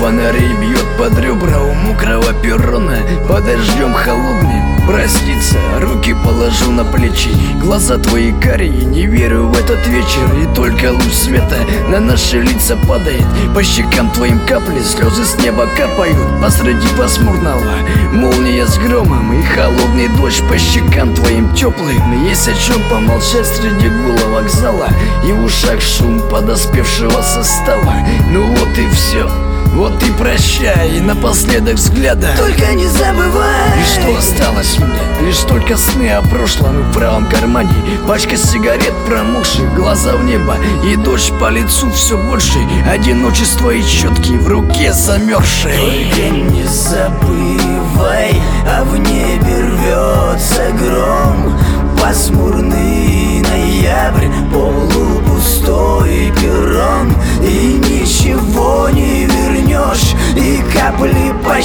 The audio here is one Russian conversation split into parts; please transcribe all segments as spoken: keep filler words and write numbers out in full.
фонарей бьет под ребра у мокрого перрона. Под дождем холодным проститься, руки положу на плечи. Глаза твои карие, не верю в этот вечер. И только луч света на наши лица падает. По щекам твоим капли, слезы с неба капают. Посреди пасмурного молния с громом и холодный дождь по щекам твоим теплым. Есть о чем помолчать среди гула вокзала и в ушах шум подоспевшего состава. Ну вот и все, вот и прощай, и напоследок взгляда только не забывай. И что осталось мне? Лишь только сны о прошлом. И в правом кармане пачка сигарет промокших, глаза в небо и дождь по лицу все больше. Одиночество и четки в руке замерзшей. Только не забывай, а в небе рвется гром. Пасмурный ноябрь, полупустой перрон. И ничего не вернешь, и капли по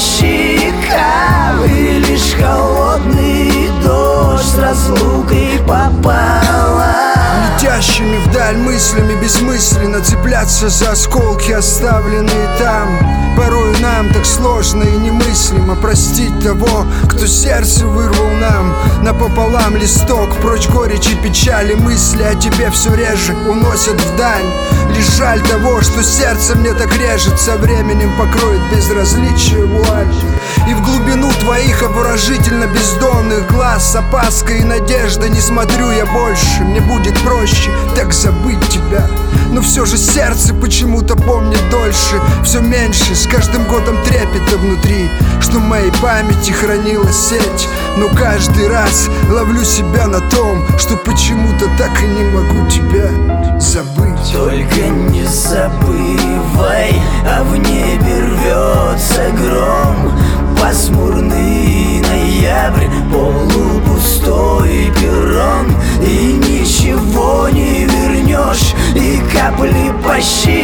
щекам, и лишь холодный дождь с разлукой пополам. Летящими вдаль мыслями бессмысленно цепляться за осколки, оставленные там. Порою нам так сложно и немыслимо простить того, кто сердце вырвал нам напополам листок. Прочь горечь и печали, мысли о тебе все реже уносят вдаль. Лишь жаль того, что сердце мне так режет, со временем покроет безразличие вуаль. И в глубину твоих обворожительно бездонных глаз с опаской и надеждой не смотрю я больше. Мне будет проще так забыть тебя, но все же сердце почему-то помнит дольше. Все меньше, с каждым годом трепета внутри, что в моей памяти хранилась сеть. Но каждый раз ловлю себя на том, что почему-то так и не могу тебя забыть. Только не забывай, а в небе рвется гром. Пасмурный ноябрь, полупустой перрон. И ничего не вернешь, и капли по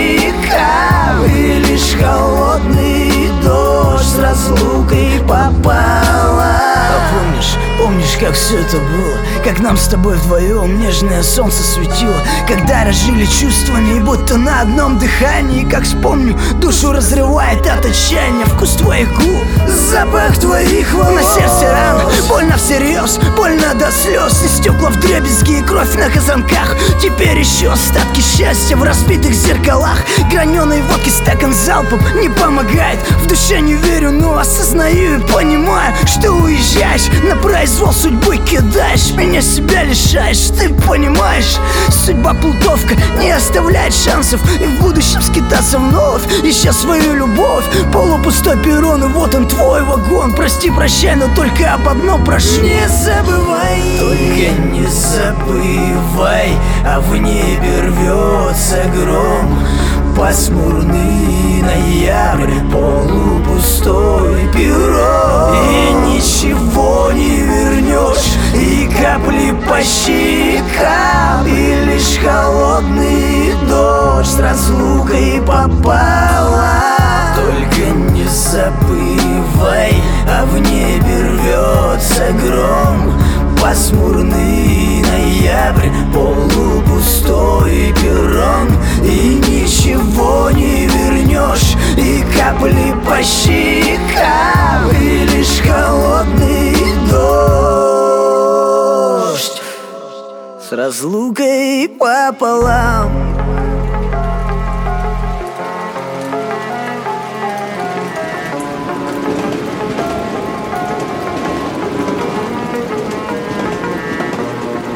щекам, и лишь холодный дождь с разлукой пополам. А помнишь, помнишь, как все это было? Как нам с тобой вдвоем нежное солнце светило, когда разжили чувствами и будто на одном дыхании. Как вспомню, душу разрывает от отчаяния вкус твоих губ, запах твоих волос. На сердце ран, больно всерьез, больно до слез. И стекла вдребезги, и кровь на казанках. Теперь еще остатки счастья в разбитых зеркалах. Граненой водки стакан залпом не помогает. В душе не верю, но осознаю и понимаю, что уезжаешь, на произвол судьбы кидаешь, меня себя лишаешь. Ты понимаешь, судьба плутовка не оставляет шансов, и в будущем скитаться вновь, ища свою любовь. Полупустой перрон, и вот он твой вагон. Прости, прощай, но только об одном прошу: не забывай, только не забывай, а в небе рвется гром. Пасмурный ноябрь, полупустой перрон. И ничего не вернешь, и капли по щекам, и лишь холодный дождь с разлукой пополам. Только не забывай, а в небе рвется гром. Пасмурный ноябрь, полупустой перрон. И ничего не вернешь, и капли по щекам, и лишь холодный дождь с разлукой пополам.